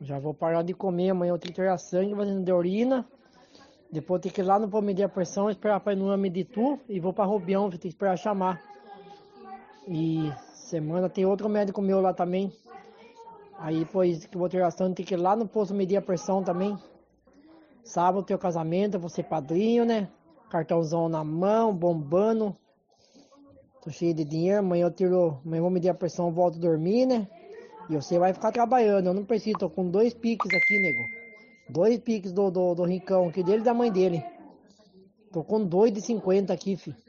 Já vou parar de comer. Amanhã eu tenho que tirar sangue, fazendo de urina. Depois eu tenho que ir lá no posto medir a pressão, esperar pra ir no medir tu. E vou pra Rubião, vou ter que esperar chamar. E semana tem outro médico meu lá também. Aí depois que eu vou tirar sangue, tem que ir lá no posto medir a pressão também. Sábado tem o casamento, eu vou ser padrinho, né? Cartãozão na mão, bombando. Tô cheio de dinheiro, amanhã eu vou medir a pressão, volto a dormir, né? E você vai ficar trabalhando, eu não preciso, tô com 2 piques aqui, nego. 2 piques do rincão aqui dele e da mãe dele. Tô com 2,50 aqui, fi.